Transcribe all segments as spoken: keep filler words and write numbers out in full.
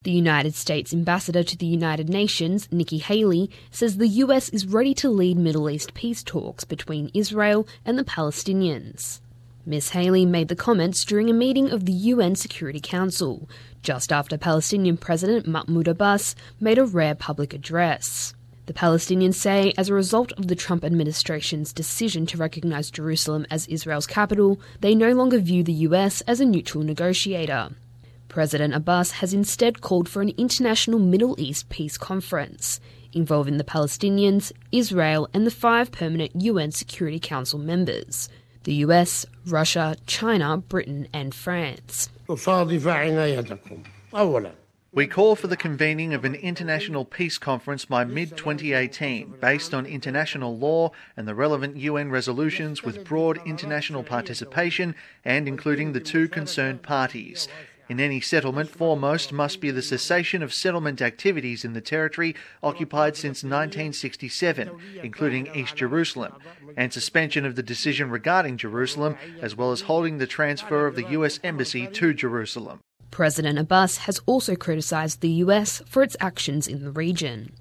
The United States ambassador to the United Nations, Nikki Haley, says the U S is ready to lead Middle East peace talks between Israel and the Palestinians. Miz Haley made the comments during a meeting of the U N Security Council, just after Palestinian President Mahmoud Abbas made a rare public address. The Palestinians say, as a result of the Trump administration's decision to recognise Jerusalem as Israel's capital, they no longer view the U S as a neutral negotiator. President Abbas has instead called for an international Middle East peace conference, involving the Palestinians, Israel and the five permanent U N Security Council members: the U S, Russia, China, Britain and France. We call for the convening of an international peace conference by mid twenty eighteen, based on international law and the relevant U N resolutions, with broad international participation and including the two concerned parties. In any settlement, foremost must be the cessation of settlement activities in the territory occupied since nineteen sixty-seven, including East Jerusalem, and suspension of the decision regarding Jerusalem, as well as holding the transfer of the U S Embassy to Jerusalem. President Abbas has also criticised the U S for its actions in the region.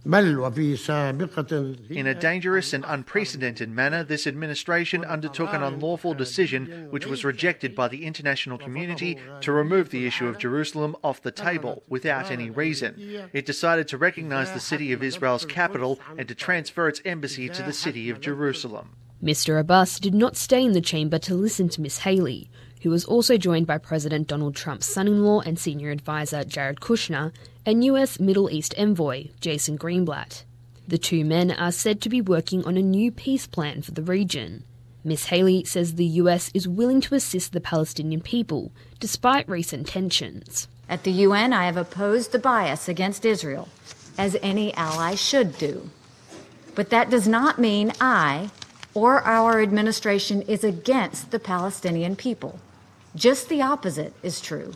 In a dangerous and unprecedented manner, this administration undertook an unlawful decision which was rejected by the international community to remove the issue of Jerusalem off the table without any reason. It decided to recognise the city of Israel's capital and to transfer its embassy to the city of Jerusalem. Mister Abbas did not stay in the chamber to listen to Miz Haley, who was also joined by President Donald Trump's son-in-law and senior advisor Jared Kushner and U S Middle East envoy Jason Greenblatt. The two men are said to be working on a new peace plan for the region. Miz Haley says the U S is willing to assist the Palestinian people despite recent tensions. At the U N, I have opposed the bias against Israel, as any ally should do. But that does not mean I or our administration is against the Palestinian people. Just the opposite is true.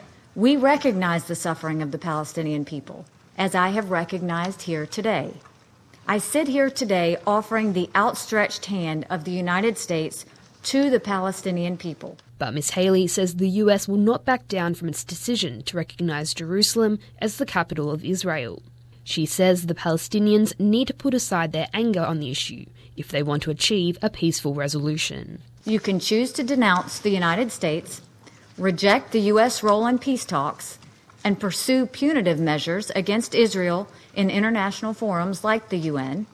We recognize the suffering of the Palestinian people, as I have recognized here today. I sit here today offering the outstretched hand of the United States to the Palestinian people. But Miz Haley says the U S will not back down from its decision to recognise Jerusalem as the capital of Israel. She says the Palestinians need to put aside their anger on the issue if they want to achieve a peaceful resolution. You can choose to denounce the United States, reject the U S role in peace talks, and pursue punitive measures against Israel in international forums like the U N.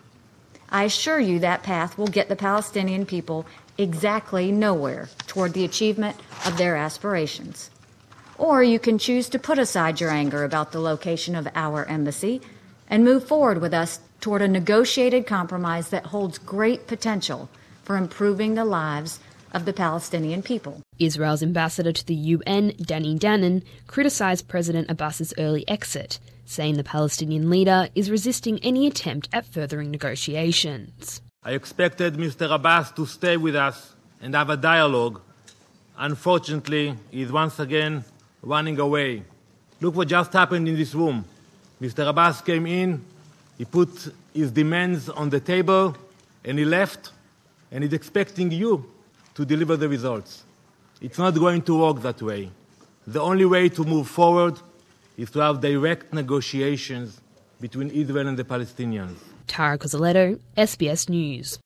I assure you that path will get the Palestinian people exactly nowhere toward the achievement of their aspirations. Or you can choose to put aside your anger about the location of our embassy and move forward with us toward a negotiated compromise that holds great potential for improving the lives of the Palestinian people. Israel's ambassador to the U N, Danny Danon, criticised President Abbas's early exit, saying the Palestinian leader is resisting any attempt at furthering negotiations. I expected Mister Abbas to stay with us and have a dialogue. Unfortunately, he is once again running away. Look what just happened in this room. Mister Abbas came in, he put his demands on the table, and he left, and he's expecting you to deliver the results. It's not going to work that way. The only way to move forward is to have direct negotiations between Israel and the Palestinians. Tara Cozzaletto, S B S News.